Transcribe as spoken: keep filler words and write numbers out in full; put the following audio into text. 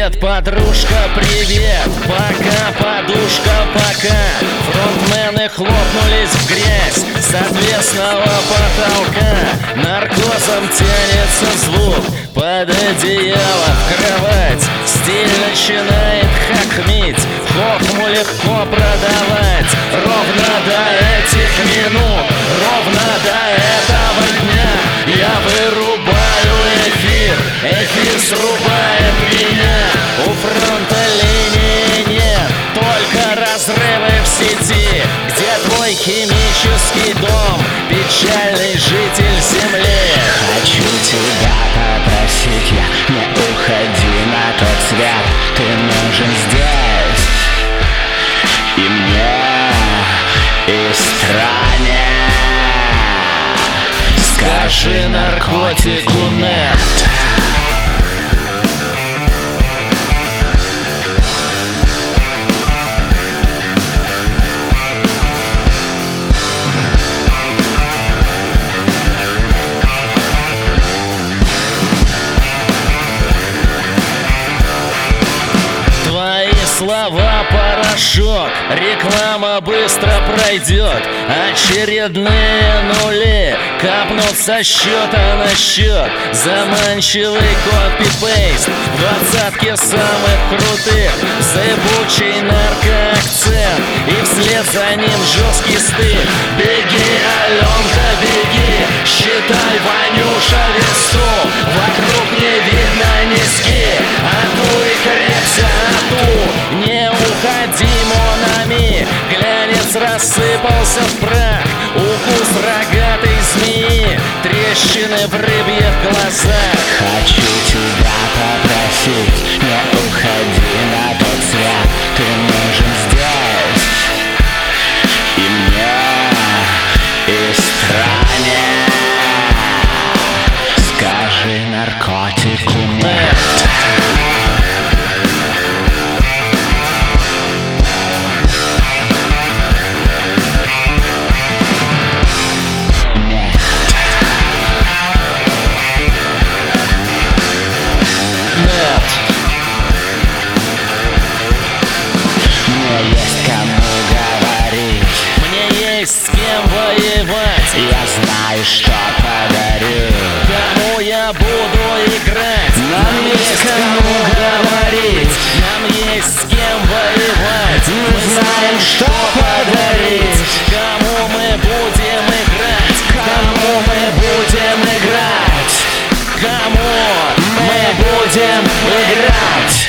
Привет, подружка, привет. Пока, подушка, пока. Фронтмены хлопнулись в грязь с отвесного потолка. Наркозом тянется звук под одеяло в кровать. Стиль начинает хохмить, хохму легко продавать. Ровно до этих минут, ровно до этого дня я вырубаю эфир, эфир срубает меня. У фронта линии нет, только разрывы в сети. Где твой химический дом, печальный житель земли? Хочу тебя попросить, я не уходи на тот свет. Ты нужен здесь и мне, и стране. Скажи наркотику нет. Твои слова порошок, реклама быстро пройдет. Очередные нули капнут со счета на счет. Заманчивый копипейст, двадцатки самых крутых, зыбучий наркоакцент и вслед за ним жесткий стык. Беги, Аленка, беги, считай, Ванюша, весу. Вокруг не видно низки, ату и крепся, ату. Не уходи, Монами, глянец рассыпался в прах. Укус рогатой змеи, трещины в рыбьих глазах. Хочу тебя попросить, не уходи на тот свет. Ты нужен здесь и мне, и стране. Скажи наркотику нет. С кем воевать, я знаю, что подарю. кому я буду играть. Нам есть кому говорить, нам есть с кем воевать. мы знаем, что подарить. Кому мы будем играть, Кому мы будем играть, кому мы будем играть.